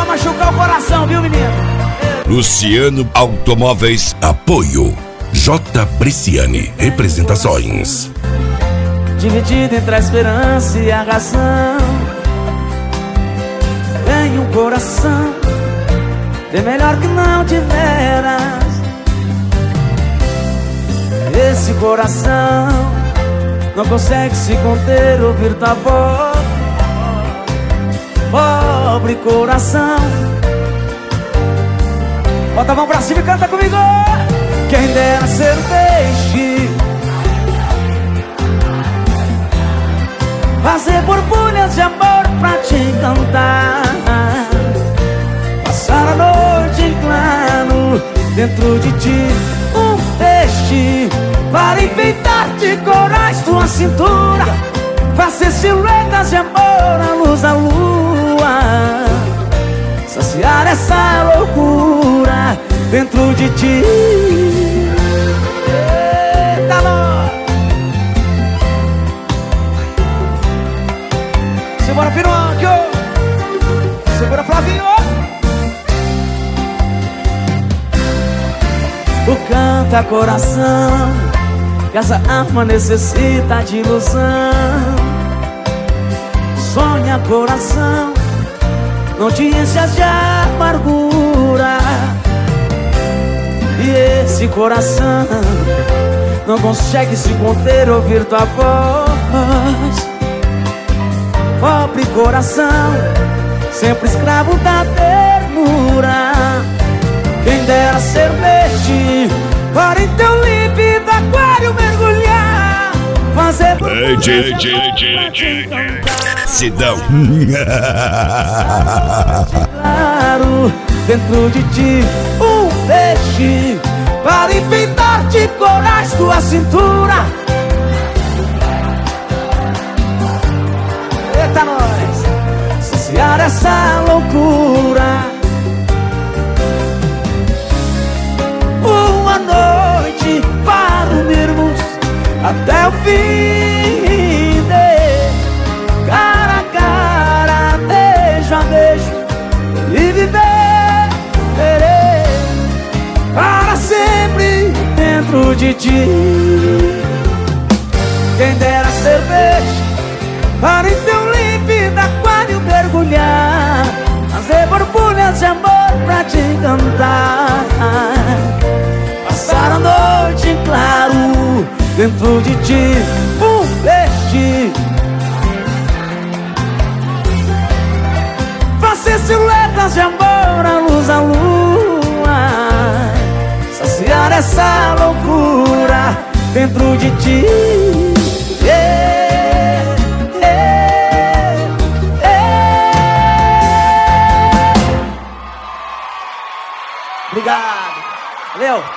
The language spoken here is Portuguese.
machucar o coração, viu, menino? Luciano Automóveis, apoio J. Bresciani, representações. Dividido entre a esperança e a razão, em um coração bem melhor que não tiveras. Esse coração não consegue se conter, ouvir tua voz. Pobre coração, bota a mão pra cima e canta comigo. Quem dera ser peixe, fazer borbulhas de amor pra te encantar, passar a noite em claro dentro de ti. Um peixe para enfeitar de corais tua cintura, fazer silhuetas de amor à luz da lua, saciar essa loucura dentro de ti. Eita, nós! Segura Pinóquio, segura Flavinho. O canta coração, que essa alma necessita de ilusão. Sonha coração, não te enchas de amargura. E esse coração não consegue se conter, ouvir tua voz. Pobre coração, sempre escravo da ternura. Quem dera ser peixe, para em teu límpido aquário mergulhar, fazer Sidão. claro dentro de ti. Um peixe para enfeitar de corais tua cintura. Eita, nós! Saciar essa loucura. Uma noite para dormirmos até o fim de cara a cara, beijo a beijo, e viver para sempre dentro de ti. Quem dera ser peixe, para em teu límpido aquário mergulhar, fazer borbulhas de amor pra te encantar, passar a noite em claro dentro de ti. Um peixe, fazer silhuetas de amor à luz da lua, saciar essa loucura dentro de ti. Obrigado, valeu.